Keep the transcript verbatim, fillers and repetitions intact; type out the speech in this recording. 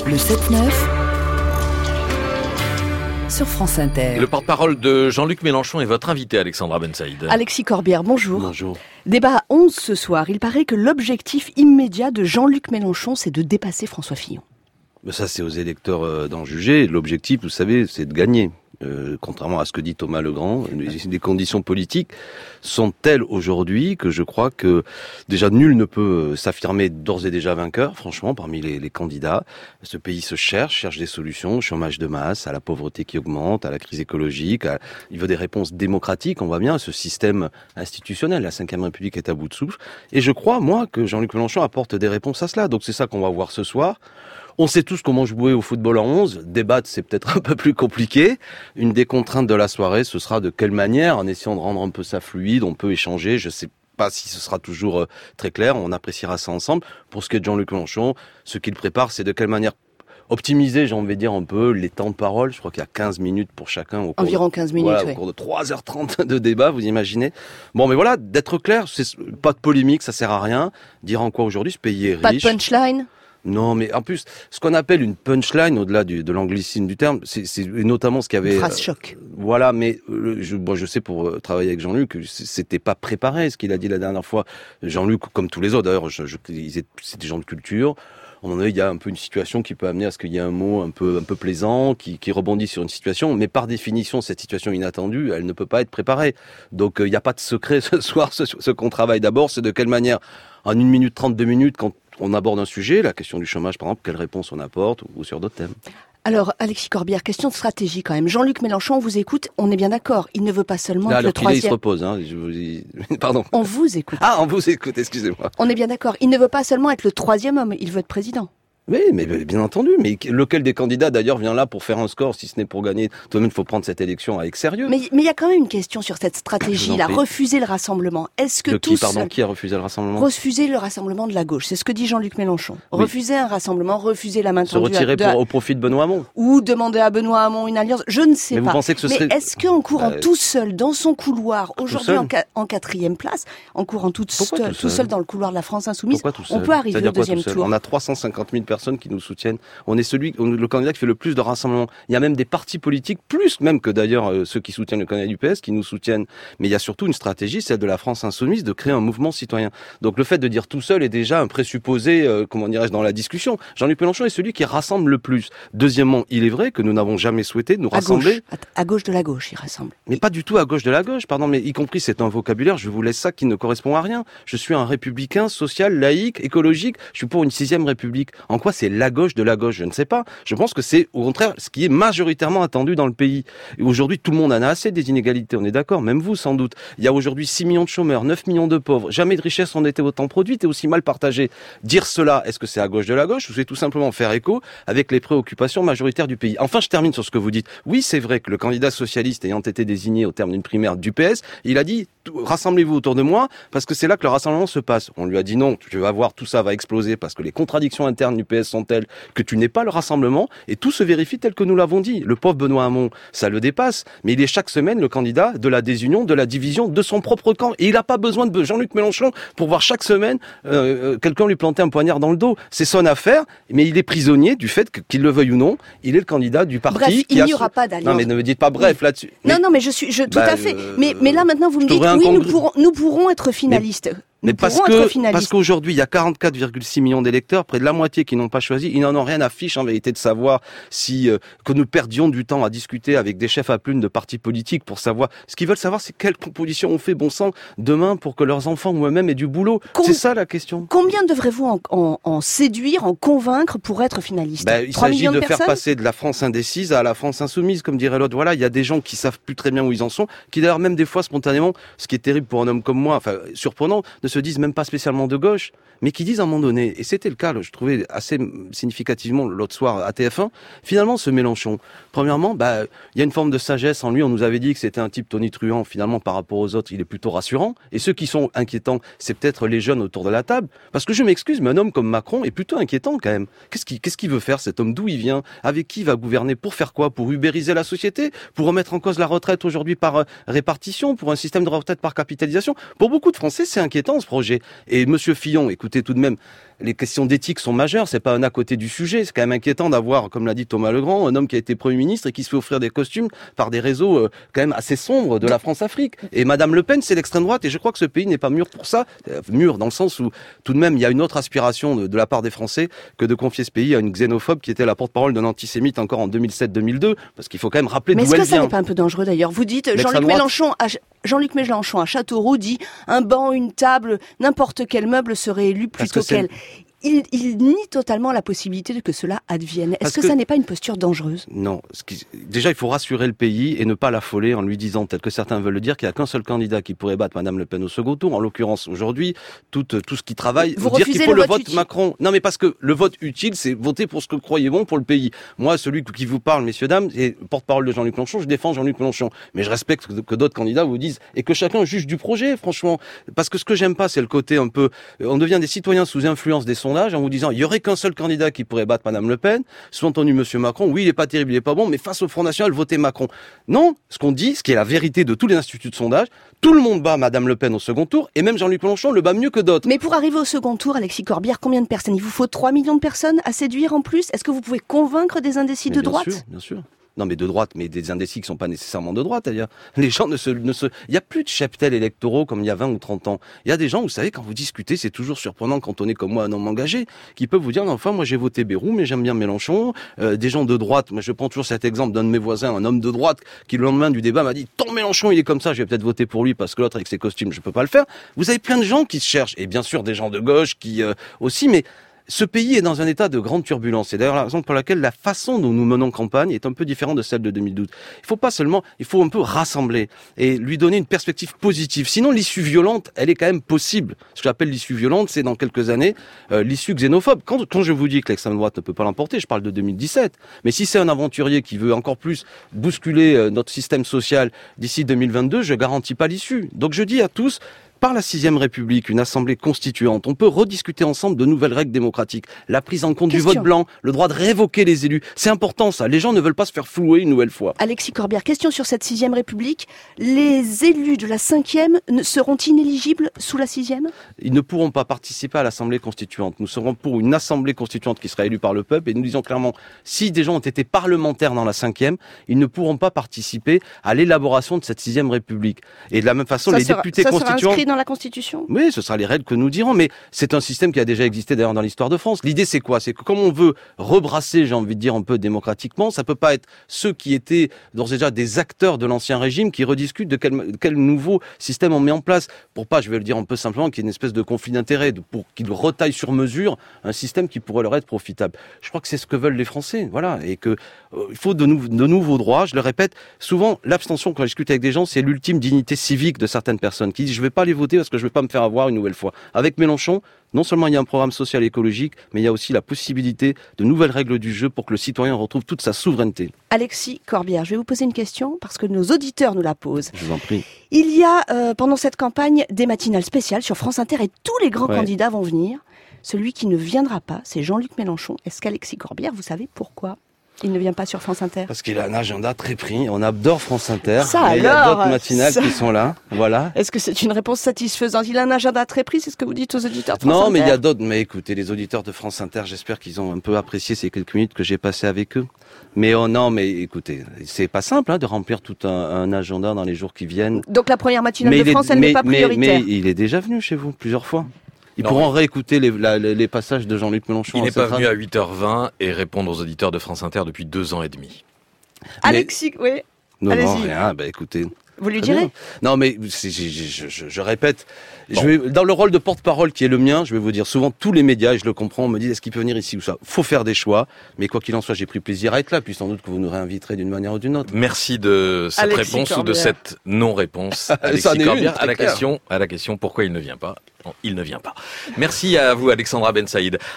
Le sept neuf sur France Inter. Le porte-parole de Jean-Luc Mélenchon est votre invité, Alexandra Bensaïd. Alexis Corbière, bonjour. Bonjour. Débat onze ce soir. Il paraît que l'objectif immédiat de Jean-Luc Mélenchon, c'est de dépasser François Fillon. Ça, c'est aux électeurs d'en juger. L'objectif, vous savez, c'est de gagner. Euh, contrairement à ce que dit Thomas Legrand, les conditions politiques sont telles aujourd'hui que je crois que déjà nul ne peut s'affirmer d'ores et déjà vainqueur, franchement, parmi les, les candidats. Ce pays se cherche, cherche des solutions au chômage de masse, à la pauvreté qui augmente, à la crise écologique. À... Il veut des réponses démocratiques, on voit bien, ce système institutionnel, la cinquième République est à bout de souffle. Et je crois, moi, que Jean-Luc Mélenchon apporte des réponses à cela. Donc c'est ça qu'on va voir ce soir. On sait tous comment jouer au football en onze. Débattre, c'est peut-être un peu plus compliqué. Une des contraintes de la soirée, ce sera de quelle manière, en essayant de rendre un peu ça fluide, on peut échanger. Je sais pas si ce sera toujours euh, très clair. On appréciera ça ensemble. Pour ce qui est de Jean-Luc Mélenchon, ce qu'il prépare, c'est de quelle manière optimiser, j'ai envie de dire, un peu les temps de parole. Je crois qu'il y a quinze minutes pour chacun. Au cours Environ de, quinze minutes, voilà, oui. Au cours de trois heures trente de débat, vous imaginez. Bon, mais voilà, d'être clair, c'est pas de polémique, ça sert à rien. Dire en quoi aujourd'hui, ce pays est riche. Pas de punchline ? Non, mais en plus, ce qu'on appelle une punchline, au-delà du, de l'anglicisme du terme, c'est, c'est notamment ce qu'il y avait... Une phrase choc. Euh, voilà, mais euh, je, moi, je sais pour euh, travailler avec Jean-Luc, que c'était pas préparé ce qu'il a dit la dernière fois. Jean-Luc, comme tous les autres, d'ailleurs, je, je, c'est des gens de culture. À un moment donné, il y a un peu une situation qui peut amener à ce qu'il y ait un mot un peu, un peu plaisant, qui, qui rebondit sur une situation, mais par définition, cette situation inattendue, elle ne peut pas être préparée. Donc, euh, il n'y a pas de secret ce soir. Ce, ce qu'on travaille d'abord, c'est de quelle manière, en une minute trente, deux minutes, quand on aborde un sujet, la question du chômage par exemple, quelle réponse on apporte, ou sur d'autres thèmes. Alors, Alexis Corbière, question de stratégie quand même. Jean-Luc Mélenchon, on vous écoute, on est bien d'accord. Il ne veut pas seulement Là, être le troisième... il se repose, hein. Je vous... Pardon. On vous écoute. Ah, on vous écoute, excusez-moi. On est bien d'accord. Il ne veut pas seulement être le troisième homme, il veut être président. Oui, mais bien entendu. Mais lequel des candidats, d'ailleurs, vient là pour faire un score, si ce n'est pour gagner? Tout de même, il faut prendre cette élection avec sérieux. Mais il y a quand même une question sur cette stratégie-là. Refuser le rassemblement. Est-ce que de tous... qui, pardon, qui a refusé le rassemblement? Refuser le rassemblement de la gauche. C'est ce que dit Jean-Luc Mélenchon. Oui. Refuser un rassemblement, refuser la main tendue. Se retirer pour, au profit de Benoît Hamon. Ou demander à Benoît Hamon une alliance. Je ne sais mais pas. Vous pensez que ce mais serait... est-ce qu'en courant bah, tout seul dans son couloir, aujourd'hui en, ca- en quatrième place, en courant tout, seul, tout, tout seul dans le couloir de la France Insoumise, on peut arriver au deuxième tour? On a trois cent cinquante mille personnes qui nous soutiennent. On est celui, le candidat qui fait le plus de rassemblements. Il y a même des partis politiques, plus même que d'ailleurs euh, ceux qui soutiennent le candidat du P S, qui nous soutiennent. Mais il y a surtout une stratégie, celle de la France Insoumise, de créer un mouvement citoyen. Donc le fait de dire tout seul est déjà un présupposé, euh, comment dirais-je, dans la discussion. Jean-Luc Mélenchon est celui qui rassemble le plus. Deuxièmement, il est vrai que nous n'avons jamais souhaité nous à rassembler. Gauche. À gauche de la gauche, il rassemble. Mais pas du tout à gauche de la gauche, pardon, mais y compris c'est un vocabulaire, je vous laisse ça qui ne correspond à rien. Je suis un républicain, social, laïque, écologique, je suis pour une sixième république. En quoi c'est la gauche de la gauche? Je ne sais pas. Je pense que c'est au contraire ce qui est majoritairement attendu dans le pays. Et aujourd'hui, tout le monde en a assez des inégalités, on est d'accord, même vous sans doute. Il y a aujourd'hui six millions de chômeurs, neuf millions de pauvres. Jamais de richesse en était autant produite et aussi mal partagée. Dire cela, est-ce que c'est à gauche de la gauche ou c'est tout simplement faire écho avec les préoccupations majoritaires du pays? Enfin, je termine sur ce que vous dites. Oui, c'est vrai que le candidat socialiste ayant été désigné au terme d'une primaire du P S, il a dit rassemblez-vous autour de moi parce que c'est là que le rassemblement se passe. On lui a dit non, tu vas voir, tout ça va exploser parce que les contradictions internes du P S sont telles que tu n'es pas le rassemblement. Et tout se vérifie tel que nous l'avons dit. Le pauvre Benoît Hamon, ça le dépasse. Mais il est chaque semaine le candidat de la désunion, de la division, de son propre camp. Et il n'a pas besoin de Jean-Luc Mélenchon pour voir chaque semaine euh, quelqu'un lui planter un poignard dans le dos. C'est son affaire, mais il est prisonnier du fait que, qu'il le veuille ou non, il est le candidat du parti. Bref, qui il a... n'y aura pas d'alliance. Non, mais ne me dites pas bref oui. là-dessus. Non, mais... non, mais je suis, je, tout bah, à fait. euh... Mais, mais là, maintenant, vous me dites, oui, nous pourrons, nous pourrons être finalistes. Mais... Mais parce que, parce qu'aujourd'hui, il y a quarante-quatre virgule six millions d'électeurs, près de la moitié qui n'ont pas choisi. Ils n'en ont rien à fiche, en vérité, de savoir si, euh, que nous perdions du temps à discuter avec des chefs à plumes de partis politiques pour savoir. Ce qu'ils veulent savoir, c'est quelle composition on fait, bon sang, demain pour que leurs enfants ou eux-mêmes aient du boulot. Com- c'est ça la question. Combien devrez-vous en, en, en séduire, en convaincre pour être finaliste? Ben, il s'agit de, de faire passer de la France indécise à la France insoumise, comme dirait l'autre. Voilà, il y a des gens qui savent plus très bien où ils en sont, qui d'ailleurs même des fois spontanément, ce qui est terrible pour un homme comme moi, enfin surprenant, ne se disent même pas spécialement de gauche, mais qui disent à un moment donné, et c'était le cas, là, je trouvais assez significativement l'autre soir à T F un, finalement ce Mélenchon, premièrement, bah, il y a une forme de sagesse en lui, on nous avait dit que c'était un type tonitruant, finalement par rapport aux autres, il est plutôt rassurant, et ceux qui sont inquiétants, c'est peut-être les jeunes autour de la table, parce que je m'excuse, mais un homme comme Macron est plutôt inquiétant quand même. Qu'est-ce qu'il, qu'est-ce qu'il veut faire cet homme? D'où il vient? Avec qui il va gouverner? Pour faire quoi? Pour ubériser la société? Pour remettre en cause la retraite aujourd'hui par euh, répartition? Pour un système de retraite par capitalisation? Pour beaucoup de Français, c'est inquiétant. ce projet. Et Monsieur Fillon, écoutez tout de même, les questions d'éthique sont majeures, c'est pas un à côté du sujet, c'est quand même inquiétant d'avoir, comme l'a dit Thomas Legrand, un homme qui a été Premier ministre et qui se fait offrir des costumes par des réseaux euh, quand même assez sombres de la France-Afrique. Et Madame Le Pen, c'est l'extrême droite, et je crois que ce pays n'est pas mûr pour ça, euh, mûr dans le sens où tout de même il y a une autre aspiration de, de la part des Français que de confier ce pays à une xénophobe qui était la porte-parole d'un antisémite encore en deux mille sept deux mille deux, parce qu'il faut quand même rappeler d'où elle vient. Mais est-ce que ça n'est pas un peu dangereux d'ailleurs? Vous dites, Jean-Luc Mélenchon a... Jean-Luc Mélenchon à Châteauroux dit un banc, une table, n'importe quel meuble serait élu plutôt qu'elle. Il, il nie totalement la possibilité de que cela advienne. Est-ce que, que ça n'est pas une posture dangereuse? Non. Ce qui, déjà, il faut rassurer le pays et ne pas l'affoler en lui disant, tel que certains veulent le dire, qu'il n'y a qu'un seul candidat qui pourrait battre Madame Le Pen au second tour. En l'occurrence, aujourd'hui, tout, tout ce qui travaille, vous dire qu'il faut le, le vote, vote Macron. Non, mais parce que le vote utile, c'est voter pour ce que vous croyez bon pour le pays. Moi, celui qui vous parle, messieurs, dames, est porte-parole de Jean-Luc Mélenchon, je défends Jean-Luc Mélenchon. Mais je respecte que, que d'autres candidats vous disent, et que chacun juge du projet, franchement. Parce que ce que j'aime pas, c'est le côté un peu, on devient des citoyens sous influence des sondages en vous disant, il y aurait qu'un seul candidat qui pourrait battre Madame Le Pen, sous-entendu Monsieur Macron, oui, il est pas terrible, il est pas bon, mais face au Front National, votez Macron. Non, ce qu'on dit, ce qui est la vérité de tous les instituts de sondage, tout le monde bat Madame Le Pen au second tour, et même Jean-Luc Mélenchon le bat mieux que d'autres. Mais pour arriver au second tour, Alexis Corbière, combien de personnes? Il vous faut trois millions de personnes à séduire en plus? Est-ce que vous pouvez convaincre des indécis mais de bien droite? sûr, bien sûr. Non, mais de droite, mais des indécis qui sont pas nécessairement de droite, d'ailleurs. Les gens ne se, ne se, il y a plus de cheptels électoraux comme il y a vingt ou trente ans. Il y a des gens, vous savez, quand vous discutez, c'est toujours surprenant quand on est comme moi, un homme engagé, qui peuvent vous dire, enfin, moi, j'ai voté Bayrou, mais j'aime bien Mélenchon. Euh, des gens de droite, moi, je prends toujours cet exemple d'un de mes voisins, un homme de droite, qui le lendemain du débat m'a dit, ton Mélenchon, il est comme ça, je vais peut-être voter pour lui parce que l'autre avec ses costumes, je peux pas le faire. Vous avez plein de gens qui se cherchent. Et bien sûr, des gens de gauche qui, euh, aussi, mais, ce pays est dans un état de grande turbulence. C'est d'ailleurs la raison pour laquelle la façon dont nous menons campagne est un peu différente de celle de deux mille douze. Il faut pas seulement, il faut un peu rassembler et lui donner une perspective positive. Sinon, l'issue violente, elle est quand même possible. Ce que j'appelle l'issue violente, c'est dans quelques années euh, l'issue xénophobe. Quand, quand je vous dis que l'extrême droite ne peut pas l'emporter, je parle de deux mille dix-sept. Mais si c'est un aventurier qui veut encore plus bousculer euh, notre système social d'ici deux mille vingt-deux, je garantis pas l'issue. Donc je dis à tous, par la sixième République, une assemblée constituante, on peut rediscuter ensemble de nouvelles règles démocratiques. La prise en compte question. Du vote blanc, le droit de révoquer les élus. C'est important ça. Les gens ne veulent pas se faire flouer une nouvelle fois. Alexis Corbière, question sur cette sixième République. Les élus de la cinquième seront inéligibles sous la sixième? Ils ne pourront pas participer à l'assemblée constituante. Nous serons pour une assemblée constituante qui sera élue par le peuple et nous disons clairement, si des gens ont été parlementaires dans la cinquième, ils ne pourront pas participer à l'élaboration de cette sixième République. Et de la même façon, ça les sera, députés ça constituants... Sera inscrit dans la Constitution? Oui, ce sera les règles que nous dirons, mais c'est un système qui a déjà existé d'ailleurs dans l'histoire de France. L'idée, c'est quoi? C'est que comme on veut rebrasser, j'ai envie de dire un peu démocratiquement, ça peut pas être ceux qui étaient d'ores et déjà des acteurs de l'ancien régime qui rediscutent de quel, quel nouveau système on met en place, pour pas, je vais le dire un peu simplement, qu'il y ait une espèce de conflit d'intérêts, pour qu'ils retaillent sur mesure un système qui pourrait leur être profitable. Je crois que c'est ce que veulent les Français, voilà, et que euh, il faut de, nou- de nouveaux droits. Je le répète, souvent l'abstention quand je discute avec des gens, c'est l'ultime dignité civique de certaines personnes qui disent je vais pas aller voter parce que je vais pas me faire avoir une nouvelle fois. Avec Mélenchon, non seulement il y a un programme social et écologique, mais il y a aussi la possibilité de nouvelles règles du jeu pour que le citoyen retrouve toute sa souveraineté. Alexis Corbière, je vais vous poser une question parce que nos auditeurs nous la posent. Je vous en prie. Il y a euh, pendant cette campagne des matinales spéciales sur France Inter et tous les grands ouais. candidats vont venir. Celui qui ne viendra pas, c'est Jean-Luc Mélenchon. Est-ce qu'Alexis Corbière, vous savez pourquoi il ne vient pas sur France Inter? Parce qu'il a un agenda très pris. On adore France Inter. Ça, et alors, il y a d'autres matinales ça... qui sont là. Voilà. Est-ce que c'est une réponse satisfaisante? Il a un agenda très pris, c'est ce que vous dites aux auditeurs de France non, Inter? Non, mais il y a d'autres. Mais écoutez, les auditeurs de France Inter, j'espère qu'ils ont un peu apprécié ces quelques minutes que j'ai passées avec eux. Mais oh non, mais écoutez, c'est pas simple hein, de remplir tout un, un agenda dans les jours qui viennent. Donc la première matinale mais de France, est, elle mais, n'est pas prioritaire. Mais, mais il est déjà venu chez vous plusieurs fois. Ils non, pourront mais... réécouter les, la, les, les passages de Jean-Luc Mélenchon. Il n'est pas venu à huit heures vingt et répondre aux auditeurs de France Inter depuis deux ans et demi. Alexis, mais... oui. Non, Allez-y. non, rien, bah écoutez. Vous lui direz? Non, mais je, je, je, je, je répète, bon. je vais, dans le rôle de porte-parole qui est le mien, je vais vous dire, souvent tous les médias, et je le comprends, me disent est-ce qu'il peut venir ici ou ça. Faut faire des choix, mais quoi qu'il en soit, j'ai pris plaisir à être là, puis sans doute que vous nous réinviterez d'une manière ou d'une autre. Merci de cette Alexis réponse Corbière. ou de cette non-réponse, Alexis Corbière, à la question, à la question pourquoi il ne vient pas. Non, il ne vient pas. Merci à vous, Alexandra Ben Saïd.